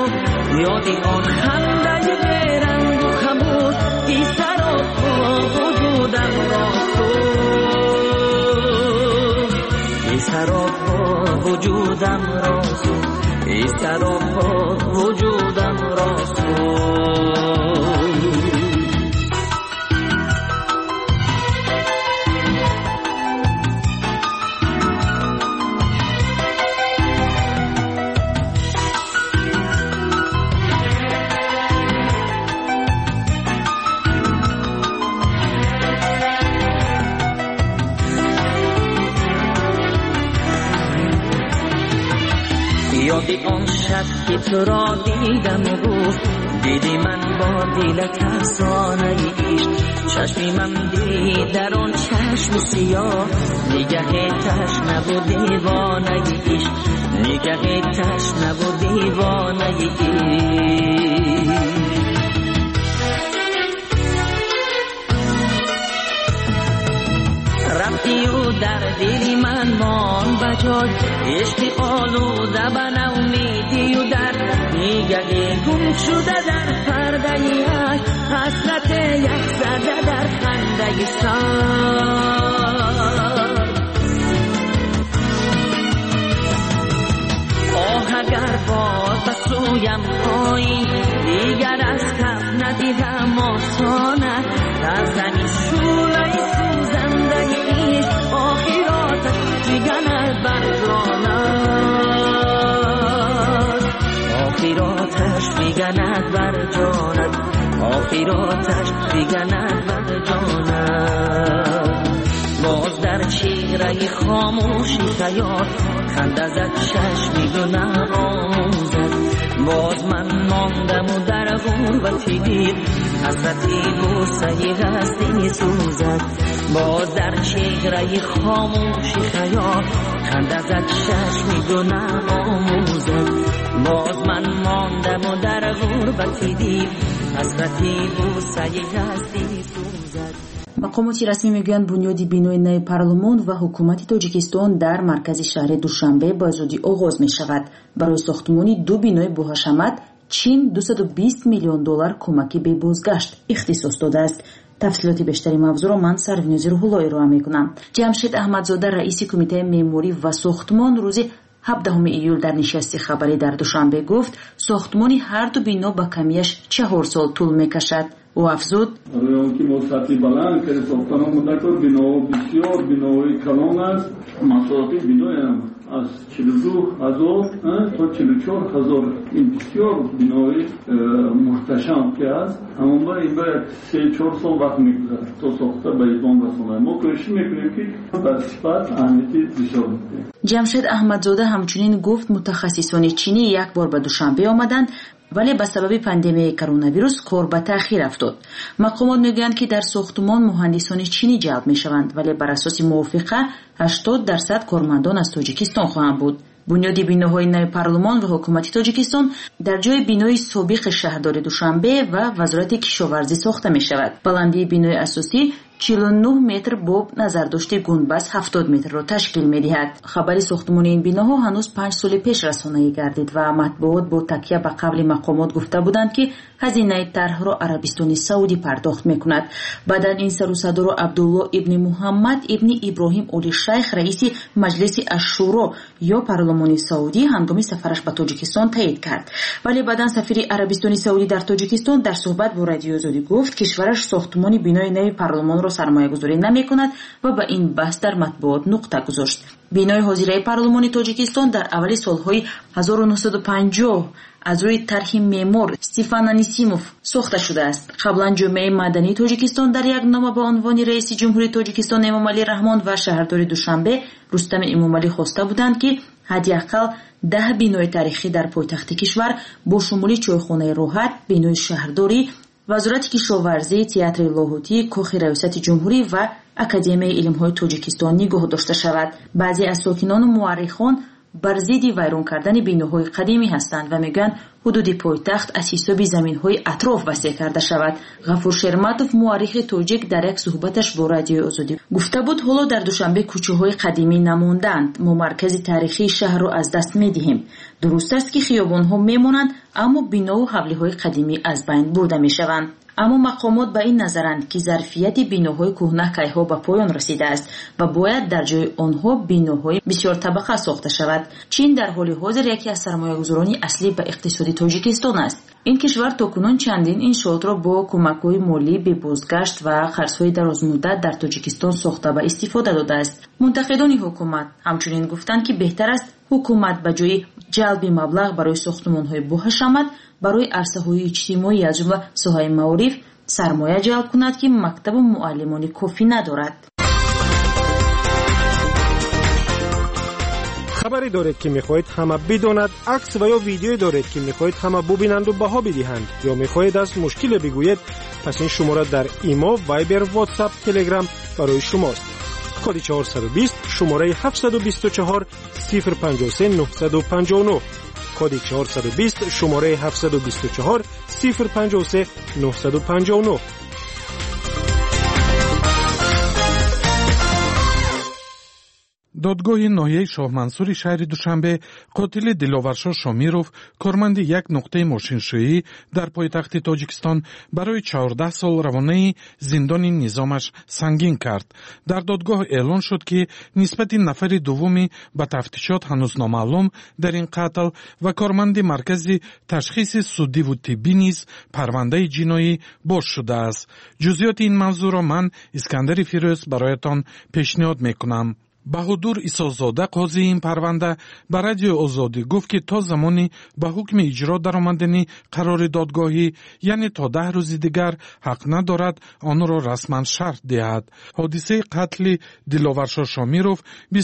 یادی آن خنده بیرنگ و خموش ای سراپا وجودم را ای سراپا وجودم را ای سراپا وجودم را یادی آن شب که تو را دیدم و گفت دیدی من با دل ترسانه عشق چشمی من دید در آن چشم سیاه نگه تشنه و دیوانه عشق نگه تشنه و دیوانه عشق رفتی و در دلی من مان بجای عشق آلوده به نومیدی و در نگه گم شده در پرده یک حسرت یک زده در خنده سر آه اگر باز به سویم پایی دیگر از کف ندیدم آسانه در زمین شوله سوزنده عشق آخراتش میگند بر جانت آخراتش میگند بر جانت آخراتش میگند بر جانت باز در چهره خاموشی خیال خنده زد چشمی و نآموزد باز من ماندم و در غربتی دید حسرتی بوسه هستی سوزد باز در چهره خاموشی خیال خنده زد چشمی و نآموزد باز من ماندم و در غربتی دید حسرتی بوسه هستی سوزد. مقامات رسمی میگویند بنیادی بینای نو پارلمان و حکومت تاجیکستان در مرکز شهر دوشنبه با زودی آغاز می شود. برای ساختمانی دو بینای باهاشمد چین $220 میلیون کمکی به بازگشت اختصاص داده است. تفصیلات بیشتری موضوع را من سرونیوز روح‌الله ارائه میکنم. جمشید احمدزاده رئیس کمیته معماری و ساختمان روز 17 ایول در نشست خبری در دوشنبه گفت ساختمانی هر دو بنا با کمیش 4 سال طول میکشد. او افزود روی آنکه ما سطحی بلند که ساختن مدکر بنا بسیار بنای کلان است مساحت بنای از 42,000 تا 44,000 این بسیار بنای محتشم که است همون با این باید 3-4 سال وقت میگذارد تا ساخته به ایوان رسانه ما کوشش میکنیم که بر صفت اهمیتی بسیار میکنیم. جمشید احمدزاده همچنین گفت متخصصان چینی یک بار به دوشنبه آمدند ولی به سبب پاندمی کرونا ویروس کار به تأخیر افتاد. مقامات میگویند که در ساختمان مهندسان چینی جلب میشوند ولی بر اساس موافقه 80% کارمندان از تاجیکستان خواهند بود. بنیادی بیناهای نو پارلمان و حکومت تاجیکستان در جای بینای سابق شهرداری دوشنبه و وزارت کشاورزی ساخته می شود. بلندی بینای اساسی 49 متر با نظرداشت گنبد 70 متر را تشکیل می دهد. خبر ساختمان این بیناها هنوز 5 سال پیش رسانه‌ای گردید و مطبوعات با تکیه به قول مقامات گفته بودند که هزینه طرح را عربستان سعودی پرداخت می کند. بعد این سر و صدا را عبدالله ابن محمد ابن ابراهیم اولی شیخ رئیس مجلس الشورا یا پارلمان سعودی هنگام سفرش به تاجیکستان تایید کرد. ولی بعداً سفیر عربستان سعودی در تاجیکستان در صحبت با رادیو آزادی گفت کشورش ساختمان بینای نو پارلمان را سرمایه گذاری نمی کند و به این بحث در مطبوعات نقطه گذاشت. بینای حاضره پارلمان تاجیکستان در اوایل سالهای 1950 از روی طرح معمار استیفان انیسیموف ساخته شده است. قبلا جامعه مدنی تاجیکستان در یک نامه با عنوان رئیس جمهوری تاجیکستان امامعلی رحمان و شهرداری دوشنبه رستم امامعلی خواسته بودند که حداقل 10 بینای تاریخی در پایتخت کشور با شمول چایخانه راحت، بینای شهرداری، وزارت کشاورزی، تئاتر لاهوتی، کاخ ریاست جمهوری و اکادمی علم‌های تاجیکستان نگاه داشته شود. بعضی از ساکنان و مورخان бар зидди вайрон кардани биноҳои қадимӣ ҳастанд ва мегӯянд ҳудуди пойтахт аз ҳисоби заминҳои атроф васеъ карда шавад. ғафур шерматов, муаррихи тоҷик, дар як суҳбаташ бо Радиои Озодӣ гуфта буд: ҳоло дар Душанбе кӯчаҳои қадимӣ намонданд. мо маркази таърихии шаҳрро аз даст медиҳем. дуруст аст ки хиёбонҳо мемонанд, аммо бинову ҳавлиҳои қадимӣ аз байн бурда мешаванд. аммо мақомот ба ин назаранд, ки зарфияти биноҳои кӯҳна кайҳо ба поён расидааст ва бояд дар ҷои онҳо биноҳои бисёртабақа сохта шавад. чин дар ҳоли ҳозир яке аз сармоягузорони аслӣ ба иқтисоди Тоҷикистон аст. ин кишвар токунун чандин иншоотро бо кӯмакҳои молӣ, бебозгашт ва қарзҳои дарозмуддат дар Тоҷикистон сохта ба истифода додааст. мунтақидони ҳукумат ҳамчунин гуфтанд, ки беҳтар аст ҳукумат ба ҷои ҷалби маблағ барои сохтмонҳои боҳашамат барои арсаҳои иҷтимоӣ аз ҷумла соҳаи маориф сармоя ҷалб кунад, ки мактабу муаллимони кофӣ надорад. хабаре доред ки мехоҳед ҳама бидонад, акс ва ё видеое доред ки мехоҳед ҳама бубинанду баҳо бидиҳанд ё мехоҳед аз мушкиле бигӯед, пас ин шумора дар имо, вайбер, ватсап, телеграм барои шумост. коди 420 шумораи 724 053 959, коди 420 шумораи 724 053 959. додгоҳи ноҳияи шоҳмансури шаҳри Душанбе қотили Диловаршо Шомиров, корманди як нуқтаи мошиншӯӣ дар пойтахти Тоҷикистон, барои 14 сол равонаи зиндони низомаш сангин кард. дар додгоҳ эълон шуд, ки нисбати нафари дуввуми ба тафтишот ҳанӯз номаълум дар ин қатл ва корманди маркази ташхиси суддиву тиббӣ низ парвандаи ҷиноӣ боз шудааст. ҷузъиёти ин мавзӯъро ман Искандари Фирӯз бароятон пешниҳод мекунам. баҳодур Исозода, қозии ин парванда, ба Радиои Озодӣ гуфт, ки то замони ба ҳукми иҷро даромадани қарори додгоҳӣ, яъне то 10 рӯзи дигар, ҳақ надорад онро расман шарҳ диҳад. ҳодисаи қатли Диловаршо Шомиров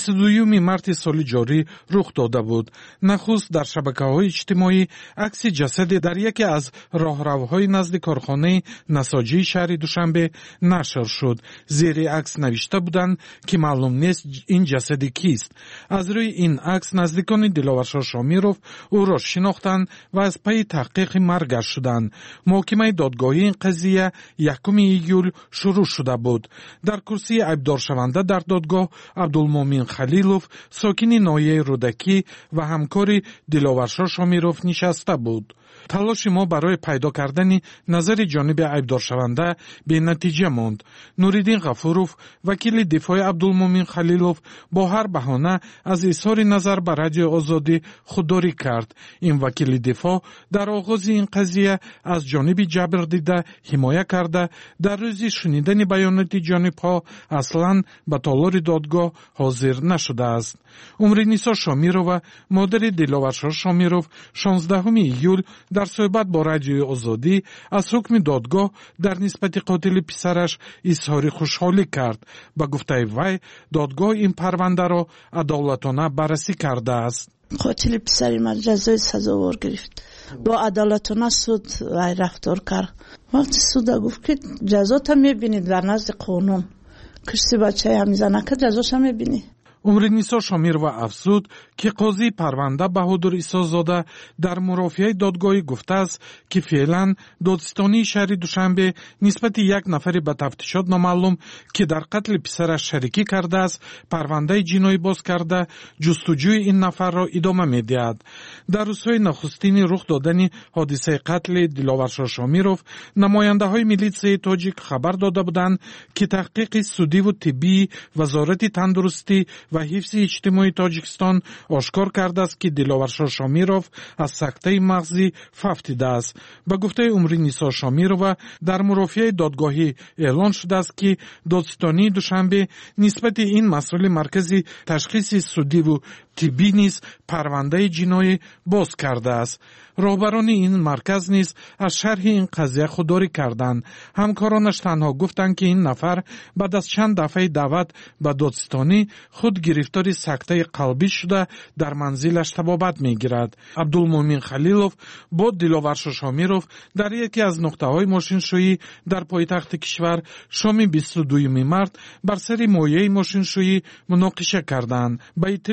22 марти соли ҷорӣ рух дода буд. нахуст дар шабакаҳои иҷтимоӣ акси ҷасаде дар яке аз роҳравҳои назди корхонаи насоҷии шаҳри Душанбе нашр шуд. зери акс навишта буданд, ки маълум нест ин ҷасади кист. аз рӯи ин акс наздикони Диловаршо Шомиров ӯро шинохтанд ва аз пайи таҳқиқи маргаш шуданд. муҳокимаи додгоҳии ин қазия 1 июл шурӯъ шуда буд. дар курсии айбдоршаванда дар додгоҳ Абдулмомин Халилов, сокини ноҳияи Рӯдакӣ ва ҳамкори Диловаршо Шомиров нишаста буд. талоши мо барои пайдо кардани назари ҷониби айбдоршаванда бенатиҷа монд. Нуриддин Ғафуров, вакили дифои Абдулмомин Халилов, бо ҳар баҳона аз изҳори назар ба Радиои Озодӣ худдорӣ кард. ин вакили дифоъ дар оғози ин қазия аз ҷониби ҷабрдида ҳимоя карда, дар рӯзи шунидани баёноти ҷонибҳо аслан ба толори додгоҳ ҳозир нашудааст. Умринисо Шомирова, модари Диловаршо Шомиров, 16 июл дар суҳбат бо Радиои Озодӣ аз ҳукми додгоҳ дар нисбати қотили писараш изҳори хушҳолӣ кард. ба гуфтаи вай, додгоҳ ин парвандаро адолатона баррасӣ кардааст. қотили писари ман ҷазои сазовор гирифт. бо адолатона суд вай рафтор кард. вақти суда гуфт, ки ҷазота мебинӣ дар назди қонун. кишти бачаям мизанака ҷазоша мебинӣ. умринисо Шомирова афзуд, ки қозии парванда Баҳодур Исозода дар мурофиаи додгоҳӣ гуфтааст, ки феълан додистонии шаҳри Душанбе нисбати як нафари ба тафтишот номаълум, ки дар қатли писараш шарикӣ кардааст, парвандаи ҷиноӣ боз карда, ҷустуҷӯи ин нафарро идома медиҳад. дар рӯзҳои нахустини рух додани ҳодисаи қатли Диловаршо Шомиров, намояндаҳои милитсияи тоҷик хабар дода буданд, ки таҳқиқи судиву тиббии вазорати тандурустӣ ва ҳифзи иҷтимоии Тоҷикистон ошкор кардааст, ки Диловаршо Шомиров аз сактаи мағзӣ фавтидааст. ба гуфтаи Умринисо Шомирова, дар мурофиаи додгоҳӣ эълон шудааст, ки додистонии Душанбе нисбати ин масъули маркази ташхиси судиву тиббӣ низ парвандаи ҷиноӣ боз кардааст. роҳбарони ин марказ низ аз шарҳи ин қазия худдорӣ карданд. ҳамкоронаш танҳо гуфтанд, ки ин нафар баъд аз чанд дафъаи даъват ба додистонӣ худ гирифтори сактаи қалбӣ шуда дар манзилаш табобат мегирад. Абдулмомин Халилов бо Диловаршо Шомиров дар яке аз нуқтаҳои мошиншӯӣ дар пойтахти кишвар шоми 22 март бар сари моҳияи мошиншӯӣ муноқиша карданд. ба иттилои расмӣ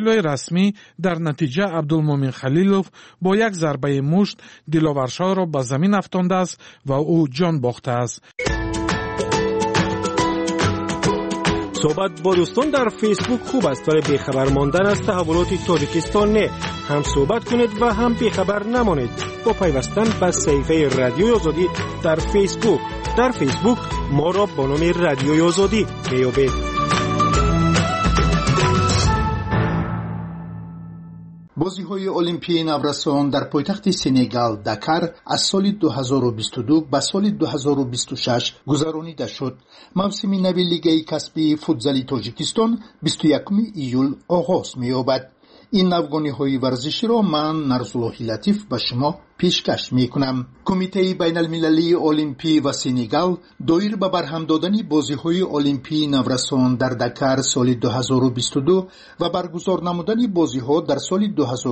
расмӣ дар натиҷа Абдулмомин Халилов бо як зарбаи мушт Диловаршоро ба замин афтондааст ва ӯ ҷон бохтааст. صحبت با دوستان در فیسبوک خوب است ولی بیخبر ماندن از تحولات تاجیکستان نه. هم صحبت کنید و هم بیخبر نمانید با پیوستن به صفحه رادیوی آزادی در فیسبوک. در فیسبوک ما را با نام رادیوی آزادی میابید. بازی‌های المپیای نورسان در پایتخت سنگال داکار از سال 2022 به سال 2026 گذرانیده شد. موسم نو لیگ کسبی فوتبال تاجیکستان 21 ایول آغاز می‌یابد. این نوگانی‌های ورزشی را من نرزالله لطیف به شما پیشکش می‌کنم. کمیته بین‌المللی المپی و سنگال دایر به برهم دادن بازی‌های المپی نورسان در داکار سال 2022 و برگزار نمودن بازی‌ها در سال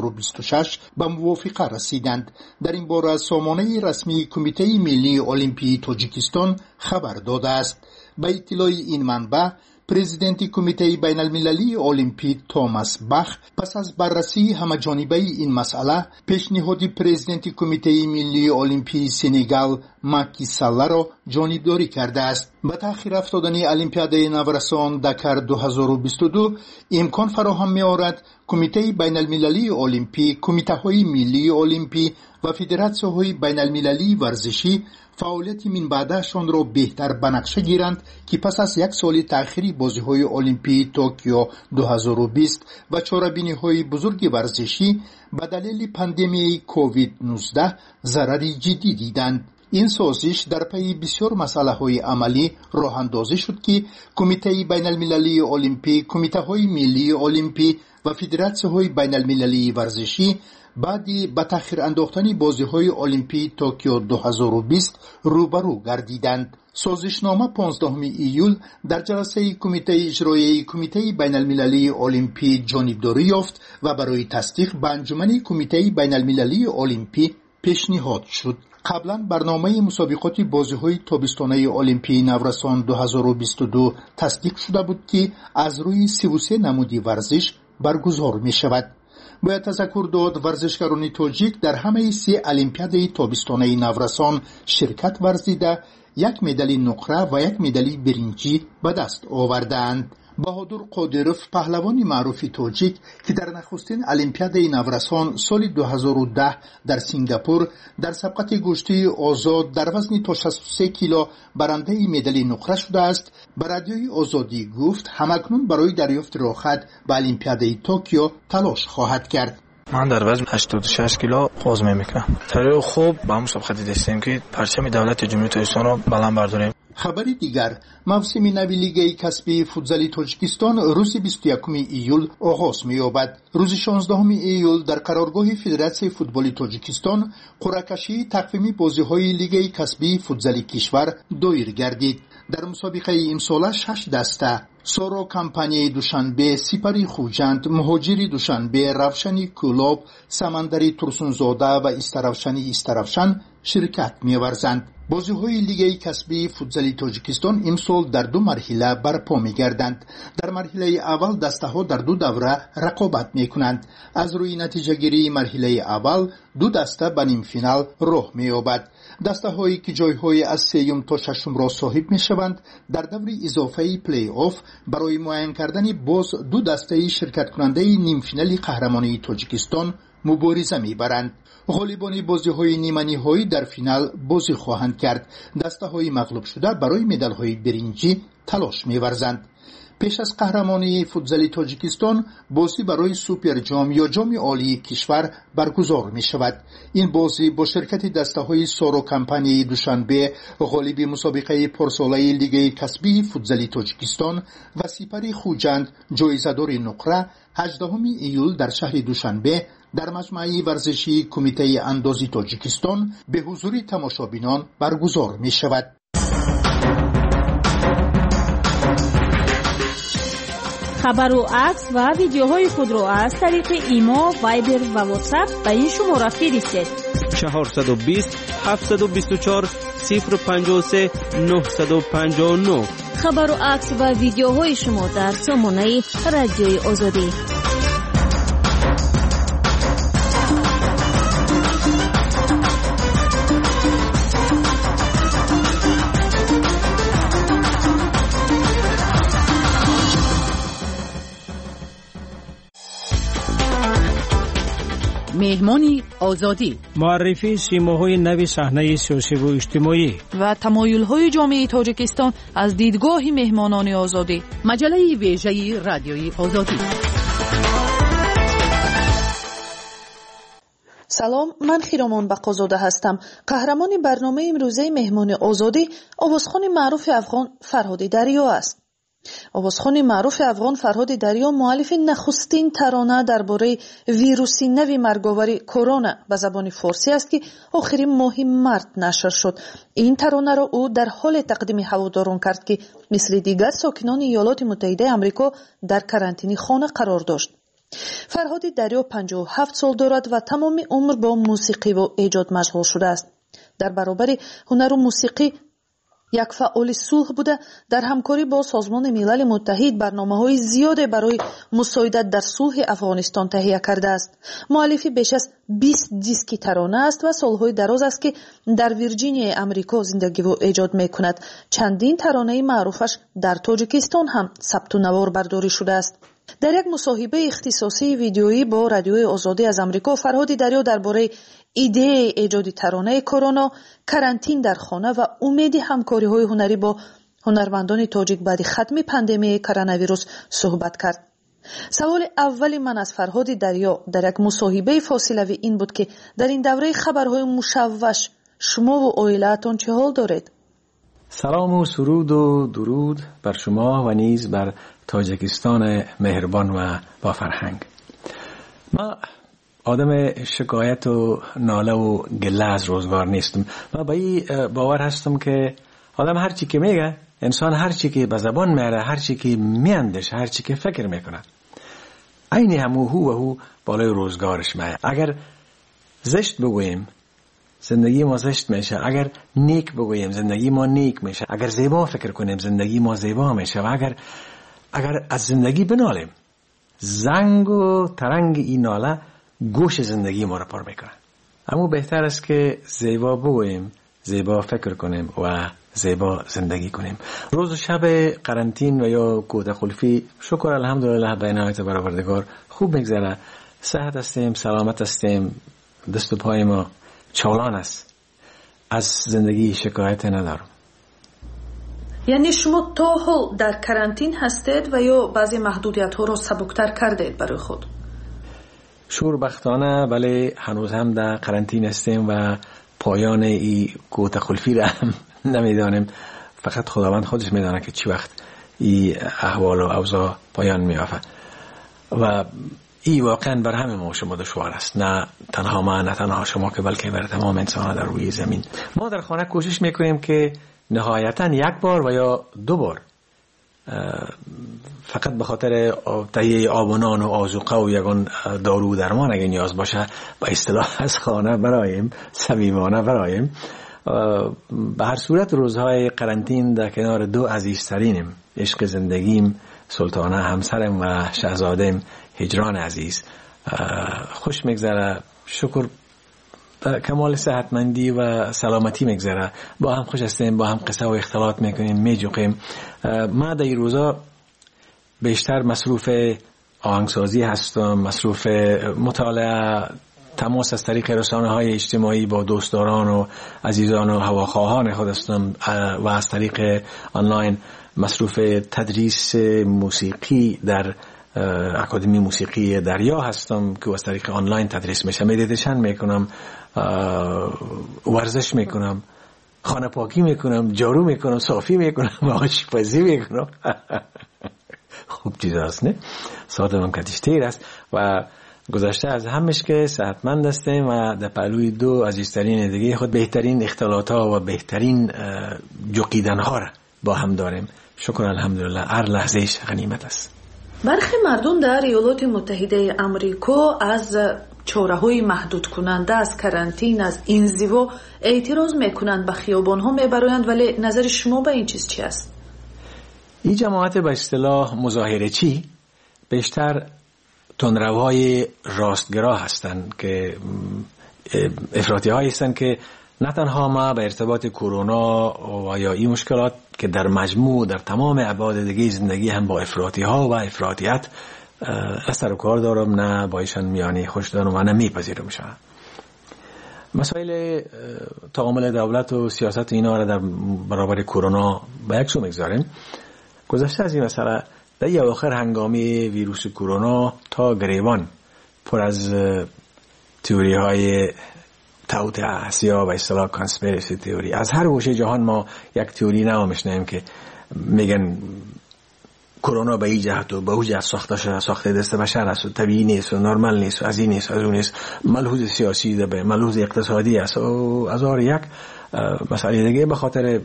2026 به موافقه رسیدند. در این باره سامانه رسمی کمیته ملی المپی تاجیکستان خبر داده است. به اطلاع این منبع پرزیدنت کمیته بین المللی المپی توماس باخ پس از بررسی همه‌جانبه این مسئله پیشنهاد پرزیدنت کمیته ملی المپی سنگال ماکی سالا را جانبداری کرده است. به تأخیر افتادن المپیاد نورسان داکار 2022 امکان فراهم می‌آورد کمیته بین المللی المپی، کمیته‌های ملی المپی و فدراسیون‌های بین المللی ورزشی فعالیت من بعدشان را بهتر به نقشه گیرند که پس از یک سال تأخیر بازی‌های المپی توکیو 2020 و چاره‌بینی‌های بزرگ ورزشی به دلیل پاندمی کووید 19 ضرری جدی دیدند. این سازش در پی بسیار مسائل عملی راه اندازی شد که کمیته بین المللی المپی، کمیته‌های ملی المپی و فدراسیون‌های بین المللی ورزشی بعدی به تأخیر انداختن بازی‌های المپی توکیو 2020 روبرو گردیدند. سازشنامه 15 ایول در جلسه کمیته اجرایی کمیته بین المللی المپی جانبداری یافت و برای تصدیق به انجمن کمیته بین المللی المپی پیشنهاد شد. قبلا برنامه مسابقات بازی‌های تابستانه المپی نورسان 2022 تصدیق شده بود که از روی 33 نمودی ورزش برگزار می شود. باید تذکر داد ورزشکاران تاجیک در همه 3 المپیاد تابستانه نورسان شرکت ورزیده، 1 مدال نقره و 1 مدال برنجی به دست آوردند. بهادر قادروف پهلوان معروف تاجیک که در نخستین المپیاد نورسان سال 2010 در سنگاپور در سبقت گشتی آزاد در وزن تا 63 کیلو برنده مدال نقره شده است، به رادیوی آزادی گفت همکنون برای دریافت راحت به المپیاد توکیو تلاش خواهد کرد. من در وزن 86 کیلو قوز میکنم. طریق خوب با مسابقه داشتیم که پرچم دولت جمهوری تاجیکستان را بلند برداریم. خبری دیگر، موسم نو لیگ کسبی فوتبال تاجیکستان روز 21 ایول آغاز می‌یابد. روز 16 ایول در قرارگاه فدراسیون فوتبال تاجیکستان قرعه‌کشی تقویم بازی‌های لیگ کسبی فوتبال کشور دایر گردید. در مسابقه امسال 6 دسته سورو کمپانی دوشنبه، سپری خوجند، مهاجری دوشنبه، روشنی کلوب، سمندری ترسونزاده و استرافشانی استرافشان شرکت می‌ورزند. بازی‌های لیگ کسبی فوتبال تاجیکستان امسال در 2 مرحله برپا می‌گردند. در مرحله اول دسته‌ها در 2 دوره رقابت می‌کنند. از روی نتیجه‌گیری مرحله اول 2 دسته به نیم فینال راه می‌یابد. دسته‌هایی که جای‌های از 3 تا 6 را صاحب می‌شوند در دور اضافه پلی آف برای معین کردن باز 2 دسته شرکت کننده نیم فینال قهرمانی تاجیکستان مبارزه می‌برند. غالبان بازی‌های نیمه‌نهایی در فینال بازی خواهند کرد. دسته‌های مغلوب شده برای مدال‌های برنجی تلاش می‌ورزند. پیش از قهرمانی فوتبال تاجیکستان بازی برای سوپر جام یا جام عالی کشور برگزار می شود. این بازی با شرکت دسته‌های سورو کمپانی دوشنبه غالب مسابقه پرساله لیگ کسبی فوتبال تاجیکستان و سپری خوجند جایزه‌دار نقره 18 ایول در شهر دوشنبه در مجمع ورزشی کمیته اندازی تاجیکستان به حضور تماشابینان برگزار می شود. خبر و عکس و ویدیوهای خود را از طریق ایما، وایبر و واتساپ به این شماره فرستید. 420 724 053 959. خبر و عکس و ویدیوهای شما در سامانه رادیوی آزادی. آزادی، معرفی سیماهای نو صحنه سیاسی و اجتماعی و تمایل‌های جامعه تاجیکستان از دیدگاه مهمانان آزادی. مجله ویژه رادیوی آزادی. سلام، من خیرامان بقازاده هستم. قهرمان برنامه امروزه مهمان آزادی آوازخوان معروف افغان فرهاد دریا است. آوازخوان معروف افغان فرهاد دریا مؤلف نخستین ترانه درباره ویروس نو مرگاور کرونا به زبان فارسی است که آخرین ماه مارس نشر شد. این ترانه را او در حال تقدیم هواداران کرد که مثل دیگر ساکنان ایالات متحده آمریکا در کرانتین خانه قرار داشت. فرهاد دریا 57 سال دارد و تمام عمر با موسیقی و ایجاد مشغول شده است. در برابر هنر و موسیقی یک فعال صلح بوده، در همکاری با سازمان ملل متحد برنامه‌های زیاد برای مساعدت در صلح افغانستان تهیه کرده است. مؤلف بیش از 20 دیسک ترانه است و سالهای دراز است که در ویرجینیا آمریکا زندگی و ایجاد می‌کند. چندین ترانه معروفش در تاجیکستان هم ثبت و نوار برداری شده است. در یک مصاحبه اختصاصی ویدیویی با رادیوی آزادی از آمریکا، فرهاد دریا درباره ایده ایجاد ترانه کرونا، کرانتین در خانه و امید همکاری‌های هنری با هنرمندان تاجیک بعد ختم پاندمی کرونا ویروس صحبت کرد. سوال اول من از فرهاد دریا در یک مصاحبه فاصله‌ای این بود که در این دوره خبرهای مشوش شما و عائله‌تان چه حال دارید؟ سلام و سرود و درود بر شما و نیز بر تاجیکستان مهربان و با فرهنگ. ما آدم شکایت و ناله و گله از روزگار نیستم. من با این باور هستم که آدم هر چی که میگه، انسان هر چی که به زبان میاره، هر چی که میاندیشه، هر چی که فکر میکنه، عین همو هو و هو بالای روزگارش میاد. اگر زشت بگوییم زندگی ما زشت میشه، اگر نیک بگوییم زندگی ما نیک میشه، اگر زیبا فکر کنیم زندگی ما زیبا میشه، و اگر از زندگی بنالیم، زنگ و ترنگ این ناله گوش زندگی ما را پر میکنه. اما بهتر است که زیبا بگوییم، زیبا فکر کنیم و زیبا زندگی کنیم. روز و شب قرنطین و یا کوته خلفی شکر الحمدلله به عنایت پروردگار خوب میگذره. صحت هستیم، سلامت هستیم، دست و پای ما چالان است. از زندگی شکایت ندارم. یعنی شما تا حال در کرانتین هستید و یا بعضی محدودیت ها را سبکتر کردید برای خود؟ شوربختانه بله، هنوز هم در قرنطین هستیم و پایان این کوته خلفی را هم نمیدانیم. فقط خداوند خودش میدانه که چی وقت این احوال و اوضاع پایان میافته و این واقعا بر همه ما شما دشوار است. نه تنها ما، نه تنها شما، که بلکه بر تمام انسان در روی زمین. ما در خانه کوشش میکنیم که نهایتا یک بار و یا دو بار فقط به خاطر تهیه آب و نان و آذوقه و یگان دارو درمان اگه نیاز باشه با اصطلاح از خانه برایم، صمیمانه برایم. به هر صورت روزهای قرنطین در کنار دو عزیزترینم، عشق زندگیم سلطانه همسرم و شهزادم هجران عزیز، خوش میگذره. شکر در کمال صحتمندی و سلامتی میگذره. با هم خوش هستیم، با هم قصه و اختلاط میکنیم، میجوقیم. ما در این روزا بیشتر مصروف آهنگسازی هستم، مصروف مطالعه، تماس از طریق رسانه های اجتماعی با دوستداران و عزیزان و هواخواهان خود هستم و از طریق آنلاین مصروف تدریس موسیقی در اکادمی موسیقی دریا هستم که از طریق آنلاین تدریس میشه. مدیتیشن میکنم، ورزش میکنم، خانه پاکی میکنم، جارو میکنم، صافی میکنم، آشپزی میکنم. خوب چیز هست نه؟ ساعتم کتیش تیر است و گذشته از همش که صحتمند هستیم و در پهلوی دو عزیزترین دیگه خود بهترین اختلاط ها و بهترین جوقیدن ها را با هم داریم. شکر الحمدلله، هر لحظهش غنیمت است. برخی مردم در ایالات متحده آمریکا از چاره‌های محدود کننده از کرانتین، از انزوا اعتراض میکنند، به خیابان‌ها میبرند، ولی نظر شما به این چیز چی است؟ این جماعت به اصطلاح مظاهره چی بیشتر تندروهای راستگرا هستند که افراطی هایی هستند که نه تنها ما به ارتباط کرونا و یا این مشکلات که در مجموع در تمام ابعاد دیگه زندگی هم با افراطی ها و افراطیت سر و کار دارم، نه با ایشان میانی خوش دارم و نه میپذیرم شما. مسائل تعامل دولت و سیاست اینا را در برابر کرونا به یک سو میگذاریم. گذشته از این مسئله در یه آخر هنگامی ویروس کرونا تا گریبان پر از تئوری های توطئه اسیا و اصطلاح کانسپیرسی تئوری. از هر گوشه جهان ما یک تئوری نو میشنویم که میگن کرونا به این جهت و به اون جهت ساخته شده، ساخته دست بشر است و طبیعی نیست و نرمال نیست و از این نیست از اون نیست، ملحوظ سیاسی ده، به ملحوظ اقتصادی است و از آن یک مسئله دیگه به خاطر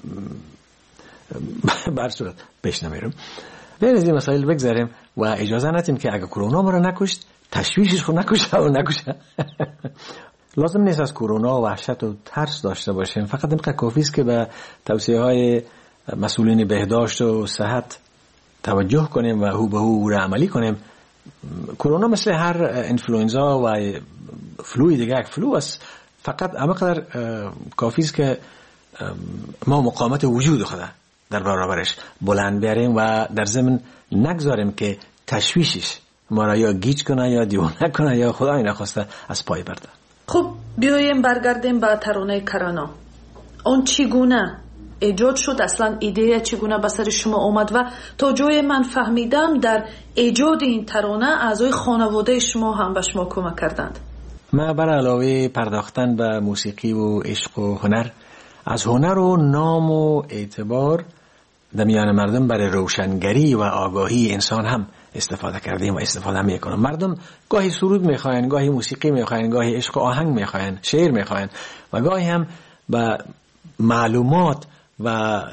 برصورت پیش نمیرم. بین از این مسائل بگذاریم و اجازه ندیم که اگر کرونا ما را نکشت تشویشش خود نکشه. لازم نیست از کرونا وحشت و ترس داشته باشیم، فقط اینقدر کافی است که به توصیه های مسئولین بهداشت و صحت توجه کنیم و هو به هو را عملی کنیم. کرونا مثل هر انفلوئنزا و فلوی دیگه یک فلو است، فقط همقدر کافی است که ما مقاومت وجود خود در برابرش بلند بیاریم و در ضمن نگذاریم که تشویشش ما را یا گیج کنه یا دیوانه کنه یا خدای نخواسته از پای برده. خب بیاییم برگردیم به ترانه کرونا. اون چگونه ایجاد شد؟ اصلا ایده چگونه به سر شما اومد؟ و تا جای من فهمیدم در ایجاد این ترانه اعضای خانواده شما هم به شما کمک کردند. ما بر علاوه پرداختن به موسیقی و عشق و هنر، از هنر و نام و اعتبار در میان مردم برای روشنگری و آگاهی انسان هم استفاده کردیم و استفاده میکنم. مردم گاهی سرود میخواین، گاهی موسیقی میخواین، گاهی عشق و آهنگ میخواین، شعر میخواین و گاهی هم به معلومات و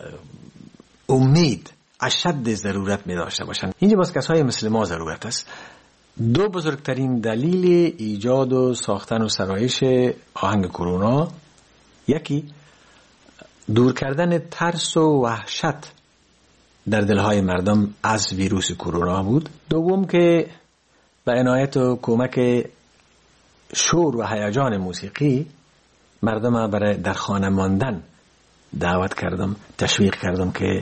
امید اشد ضرورت می داشته باشند. اینجا باز کسای مثل ما ضرورت است. دو بزرگترین دلیل ایجاد و ساختن و سرایش آهنگ کرونا، یکی دور کردن ترس و وحشت در دلهای مردم از ویروس کرونا بود. دوم که به عنایت و کمک شور و هیجان موسیقی مردم برای در خانه ماندن دعوت کردم، تشویق کردم که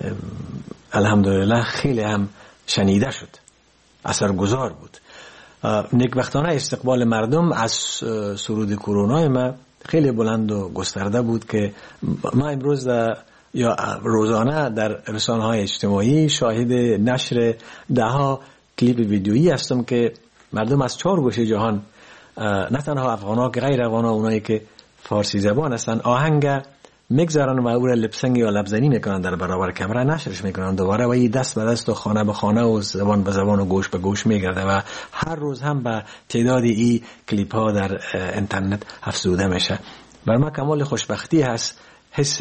الحمدلله خیلی هم شنیده شد، اثرگذار بود. نیکبختانه استقبال مردم از سرود کرونا ما خیلی بلند و گسترده بود که ما امروز یا روزانه در رسانه‌های اجتماعی شاهد نشر ده‌ها کلیپ ویدیویی هستم که مردم از 4 گوشه جهان، نه تنها افغان‌ها که غیر افغان‌ها، اونایی که فارسی زبان هستن، آهنگ میگذارن و او را لپسنگ یا لبزنی میکنن در برابر کامera، نشرش میکنن دوباره و این دست به دست و خانه به خانه و زبان به زبان و گوش به گوش میگرده و هر روز هم به تعدادی این کلیپ ها در اینترنت افزوده میشه. بر ما کمال خوشبختی هست، حس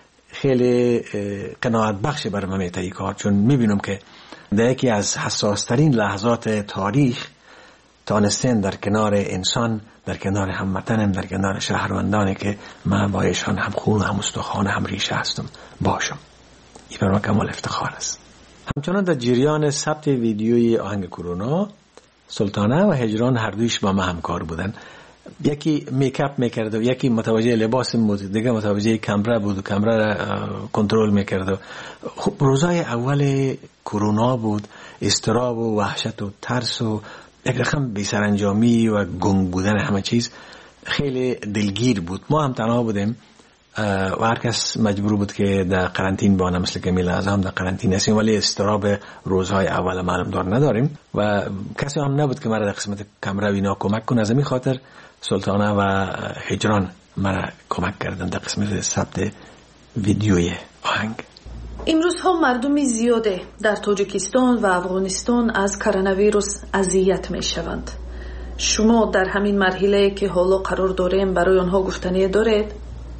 خیلی قناعت بخش بر من میته این کار، چون میبینم که در یکی از حساس ترین لحظات تاریخ تانستن در کنار انسان، در کنار هموطنم، در کنار شهروندانی که من با ایشان هم خون و هم استخوان هم ریشه هستم باشم. این برای من کمال افتخار است. همچنان در جریان ثبت ویدیوی آهنگ کرونا، سلطانه و هجران هر دویش با ما همکار بودن. یکی میکاپ میکرد و یکی متوجه لباس بود، دیگه متوجه کامرا بود و کامرا را کنترل میکرد. خب روزای اول کرونا بود، اضطراب و وحشت و ترس و یک رقم بی‌سرانجامی و گنگ بودن همه چیز خیلی دلگیر بود. ما هم تنها بودیم و هر کس مجبور بود که در قرنطین بانه، مثل که میل اعظم در قرنطین هستیم، ولی اضطراب روزهای اول معلوم دار نداریم و کسی هم نبود که مرا در قسمت کامرا اینا کمک کنه. از این خاطر سلطانه و هجران مرا کمک کردن در قسمت ثبت ویدیوی آهنگ. امروز هم مردم زیاده در تاجیکستان و افغانستان از کرونا ویروس اذیت می شوند. شما در همین مرحله که حالا قرار داریم برای آنها گفتنی دارید؟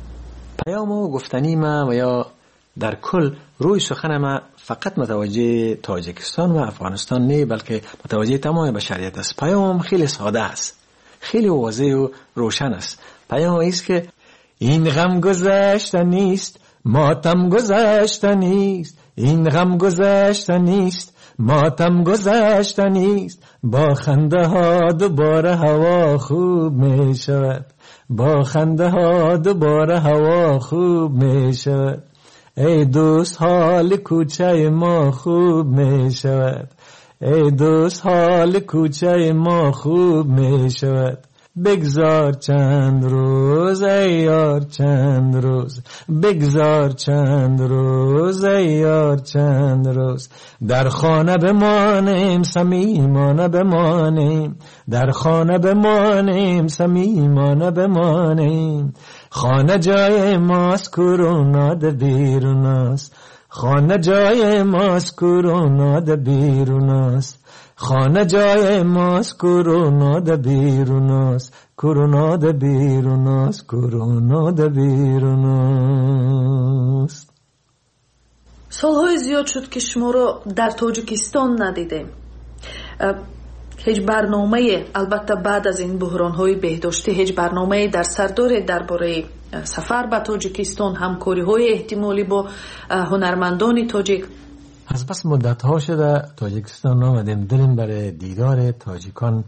پیام و گفتنی ما و یا در کل روی سخن ما فقط متوجه تاجیکستان و افغانستان نه، بلکه متوجه تمام بشریت است. پیام خیلی ساده است، خیلی واضح و روشن است. پیام است که این غم گذشته نیست، ماتم گذشته نیست، این غم گذشته نیست، ماتم گذشته نیست، با خنده ها دوباره هوا خوب می شود، با خنده ها دوباره هوا خوب می شود، ای دوست حال کوچه ما خوب می شود، ای دوست حال کوچه ما خوب می شود. بگذار چند روز ای یار چند روز، بگذار چند روز ای یار چند روز. در خانه بمانیم صمیمانه بمانیم، در خانه بمانیم صمیمانه بمانیم. خانه جای ماست کرونا ده بیرون است، خانه جای ماست کرونا ده بیرون است. خانه جای ماست کرونا ده بیرون است، کرونا ده بیرون است، کرونا ده بیرون است. سالهای زیاد شد که شما رو در تاجیکستان ندیدیم. هیچ برنامه، البته بعد از این بحران‌های بهداشتی، هیچ برنامه در سر دارید درباره سفر به تاجیکستان، همکاری‌های احتمالی با هنرمندان تاجیک؟ از بس مدت‌ها شده تاجیکستان آمدیم، دلیم برای دیدار تاجیکان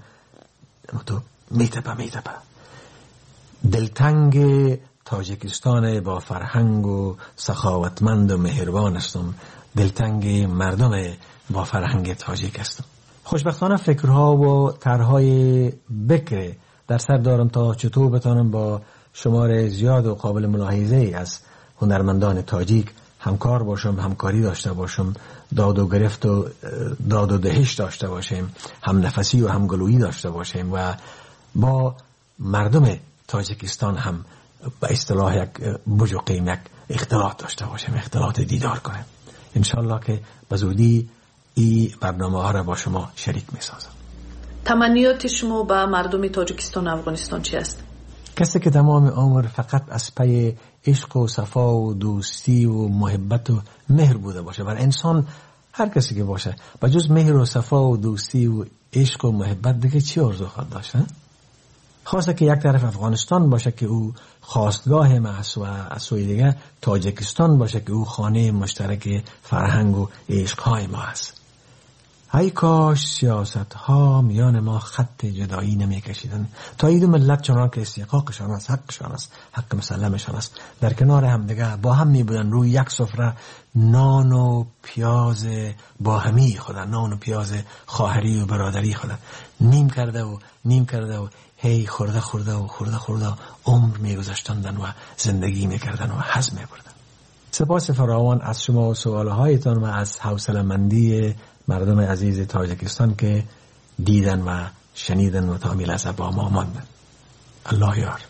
میتپه. دلتنگ تاجیکستان با فرهنگ و سخاوتمند و مهربان هستم، دلتنگ مردم با فرهنگ تاجیک هستم. خوشبختانه فکرها و طرحهای بکر در سر دارم تا چطور بتانم با شمار زیاد و قابل ملاحظه از هنرمندان تاجیک همکار باشم، همکاری داشته باشم، داد و گرفت و داد و دهش داشته باشیم، هم نفسی و هم گلویی داشته باشیم و با مردم تاجیکستان هم به اصطلاح یک بجوقیم یک اختلاط داشته باشیم، اختلاط دیدار کنیم. انشالله که بزودی این برنامه ها را با شما شریک می سازم. تمنیات شما به مردم تاجیکستان و افغانستان چی است؟ کسی که تمام عمر فقط از پی عشق و صفا و دوستی و محبت و مهر بوده باشه، و انسان هر کسی که باشه با جز مهر و صفا و دوستی و عشق و محبت دیگه چی آرزو خواهد داشت؟ خواسته که یک طرف افغانستان باشه که او خواستگاه محض و از سوی دیگه تاجیکستان باشه که او خانه مشترک فرهنگ و عشقهای ما است. ای کاش سیاست ها میان ما خط جدایی نمی کشیدن تا این دو ملت چنان که استحقاقشان است، حقشان است، حق مسلمشان است، در کنار هم دیگه با هم می بودن روی یک سفره نان و پیاز با همی خودن، نان و پیاز خواهری و برادری خودن نیم کرده و هی خورده عمر می گذاشتندن و زندگی می کردن و هضم می بردن. سپاس فراوان از شما و سوالهایتان و از حوصله‌مندی مردم عزیز تاجیکستان که دیدن و شنیدن و تا لحظه با ما ماندن. الله یار.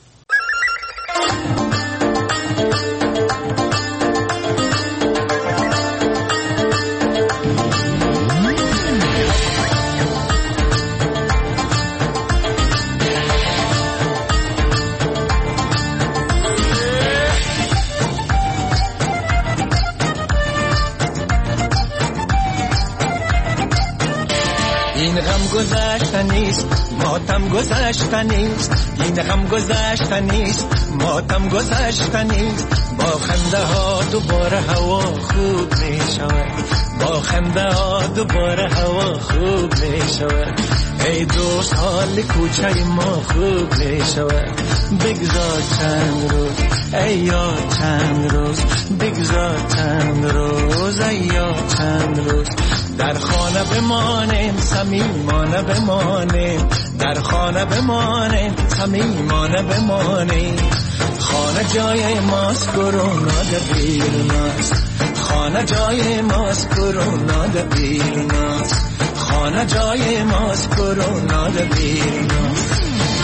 این غم گذشته نیست، ماتم گذشته نیست، این غم گذشته نیست، ماتم گذشته نیست. با خنده ها دوباره هوا خوب می شود، با خنده ها دوباره هوا خوب می شود. ای دوست حال کوچه ما خوب می شود. بگذار چند روز ای یار چند روز، بگذار چند روز ای یار چند روز. در خانه بمانیم صمیمانه بمانیم، در خانه بمانیم صمیمانه بمانیم. خانه جای ماست کرونا ده بیرون است، خانه جای ماست کرونا ده بیرون است، خانه جای ماست کرونا ده بیرون است.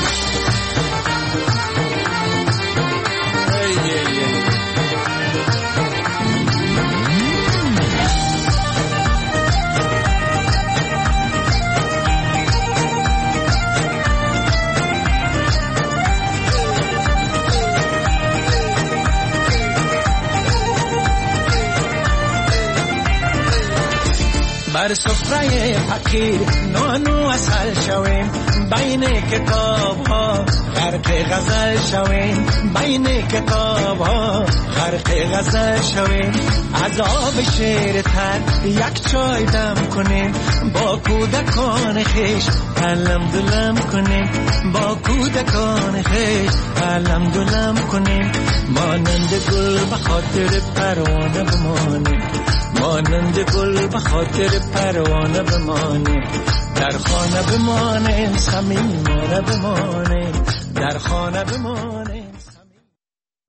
بر سفره فقیر نان و عسل شویم، بین کتاب ها غرق غزل شویم، بین کتاب ها غرق غزل شویم. عذاب شیر تر یک چای دم کنیم، با کودکان خیش علم دلم کنیم، با کودکان خیش علم دلم کنیم. مانند گل به خاطر پروانه بمانیم، مانند گل به خاطر پروانه بمانه، در خانه بمانه، صمیمانه بمانه، در خانه بمانه.